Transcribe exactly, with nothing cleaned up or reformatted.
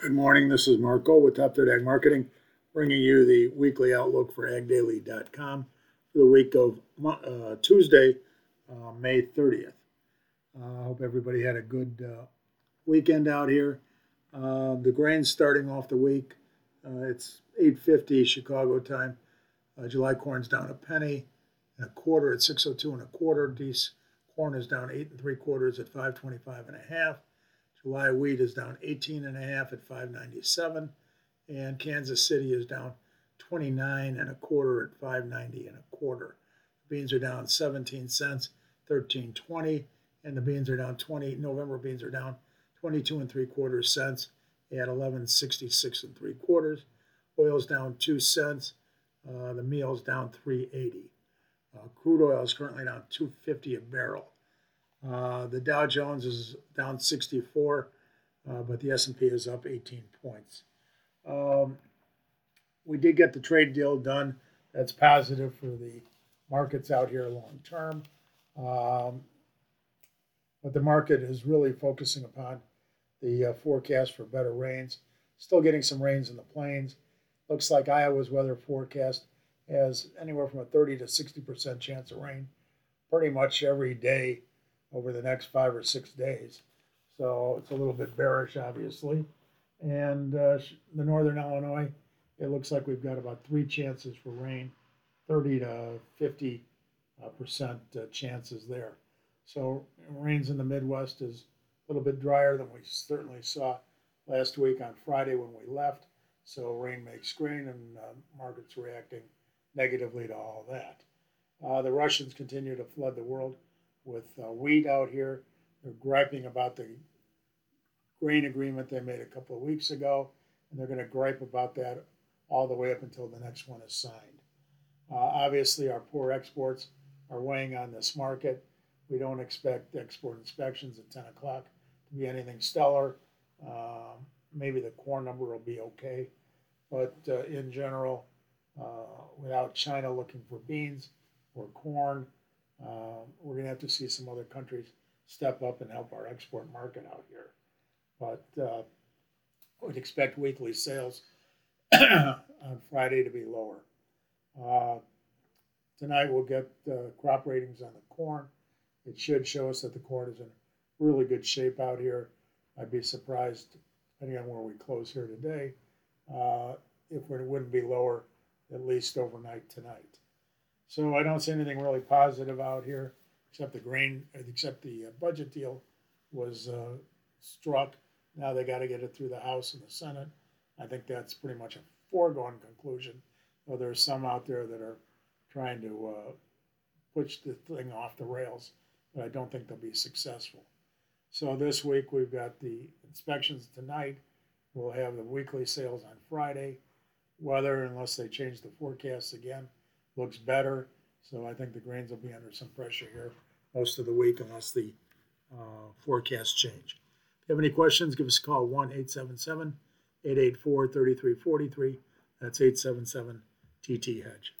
Good morning. This is Marco with Top Third Ag Marketing, bringing you the weekly outlook for ag daily dot com for the week of uh, Tuesday, uh, May thirtieth. I uh, hope everybody had a good uh, weekend out here. Uh, the grain's starting off the week. Uh, it's eight fifty Chicago time. Uh, July corn's down a penny and a quarter at six oh two and a quarter. Dees corn is down eight and three quarters at five twenty-five and a half. July wheat is down eighteen and a half at five ninety-seven, and Kansas City is down twenty-nine and a quarter at five ninety and a quarter. Beans are down seventeen cents, thirteen twenty, and the beans are down twenty. November beans are down twenty-two and three quarters cents at eleven sixty-six and three quarters. Oil's down two cents. Uh, the meal's down three eighty. Uh, crude oil is currently down two fifty a barrel. Uh, the Dow Jones is down sixty-four, uh, but the S and P is up eighteen points. Um, we did get the trade deal done. That's positive for the markets out here long term. Um, but the market is really focusing upon the uh, forecast for better rains. Still getting some rains in the plains. Looks like Iowa's weather forecast has anywhere from a thirty to sixty percent chance of rain pretty much every day over the next five or six days. So it's a little bit bearish, obviously. And uh, the northern Illinois, it looks like we've got about three chances for rain, thirty to fifty percent uh, chances there. So rains in the Midwest is a little bit drier than we certainly saw last week on Friday when we left. So rain makes grain, and uh, markets reacting negatively to all that. Uh, the Russians continue to flood the world with uh, wheat out here. They're griping about the grain agreement they made a couple of weeks ago, and they're going to gripe about that all the way up until the next one is signed. Uh, obviously, our poor exports are weighing on this market. We don't expect export inspections at ten o'clock to be anything stellar. Um, maybe the corn number will be okay, but uh, in general, uh, without China looking for beans or corn, Uh, we're going to have to see some other countries step up and help our export market out here. But uh, I would expect weekly sales on Friday to be lower. Uh, tonight we'll get uh, crop ratings on the corn. It should show us that the corn is in really good shape out here. I'd be surprised, depending on where we close here today, uh, if it wouldn't be lower at least overnight tonight. So I don't see anything really positive out here, except the grain, except the budget deal was uh, struck. Now they got to get it through the House and the Senate. I think that's pretty much a foregone conclusion, though there are some out there that are trying to uh, push the thing off the rails, but I don't think they'll be successful. So this week we've got the inspections tonight. We'll have the weekly sales on Friday. Weather, unless they change the forecast again, looks better, so I think the grains will be under some pressure here most of the week unless the uh, forecasts change. If you have any questions, give us a call, one eight seven seven, eight eight four, three three four three. That's eight seven seven T T Hedge.